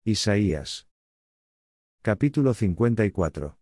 Isaías. Capítulo 54.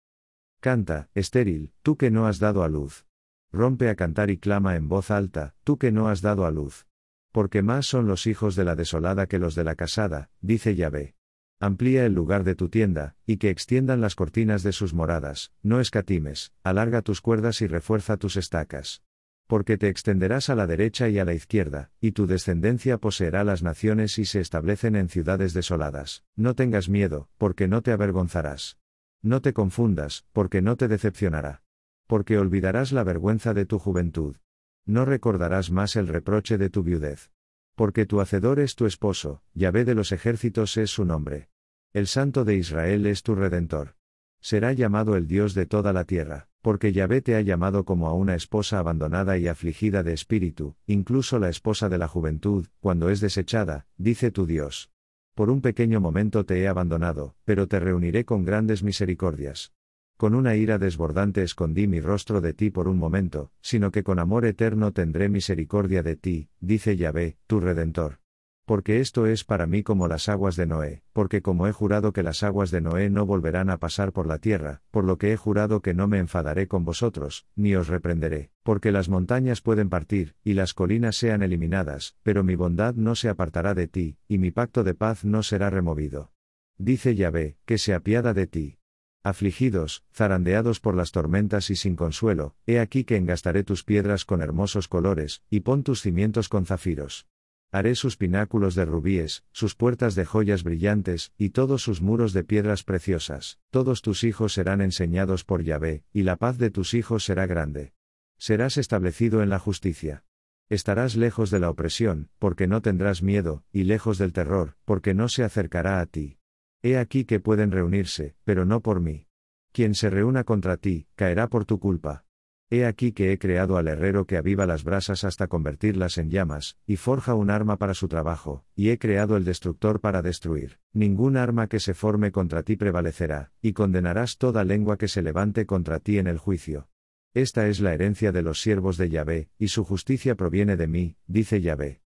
Canta, estéril, tú que no has dado a luz. Rompe a cantar y clama en voz alta, tú que no has dado a luz. Porque más son los hijos de la desolada que los de la casada, dice Yahvé. Amplía el lugar de tu tienda, y que extiendan las cortinas de sus moradas, no escatimes, alarga tus cuerdas y refuerza tus estacas. Porque te extenderás a la derecha y a la izquierda, y tu descendencia poseerá las naciones y se establecen en ciudades desoladas. No tengas miedo, porque no te avergonzarás. No te confundas, porque no te decepcionará. Porque olvidarás la vergüenza de tu juventud. No recordarás más el reproche de tu viudez. Porque tu Hacedor es tu esposo, Yahvé de los ejércitos es su nombre. El Santo de Israel es tu Redentor. Será llamado el Dios de toda la tierra, porque Yahvé te ha llamado como a una esposa abandonada y afligida de espíritu, incluso la esposa de la juventud, cuando es desechada, dice tu Dios. Por un pequeño momento te he abandonado, pero te reuniré con grandes misericordias. Con una ira desbordante escondí mi rostro de ti por un momento, sino que con amor eterno tendré misericordia de ti, dice Yahvé, tu Redentor. Porque esto es para mí como las aguas de Noé, porque como he jurado que las aguas de Noé no volverán a pasar por la tierra, por lo que he jurado que no me enfadaré con vosotros, ni os reprenderé, porque las montañas pueden partir, y las colinas sean eliminadas, pero mi bondad no se apartará de ti, y mi pacto de paz no será removido. Dice Yahvé, que se apiada de ti. Afligidos, zarandeados por las tormentas y sin consuelo, he aquí que engastaré tus piedras con hermosos colores, y pon tus cimientos con zafiros. Haré sus pináculos de rubíes, sus puertas de joyas brillantes, y todos sus muros de piedras preciosas. Todos tus hijos serán enseñados por Yahvé, y la paz de tus hijos será grande. Serás establecido en la justicia. Estarás lejos de la opresión, porque no tendrás miedo, y lejos del terror, porque no se acercará a ti. He aquí que pueden reunirse, pero no por mí. Quien se reúna contra ti, caerá por tu culpa. He aquí que he creado al herrero que aviva las brasas hasta convertirlas en llamas, y forja un arma para su trabajo, y he creado el destructor para destruir. Ningún arma que se forme contra ti prevalecerá, y condenarás toda lengua que se levante contra ti en el juicio. Esta es la herencia de los siervos de Yahvé, y su justicia proviene de mí, dice Yahvé.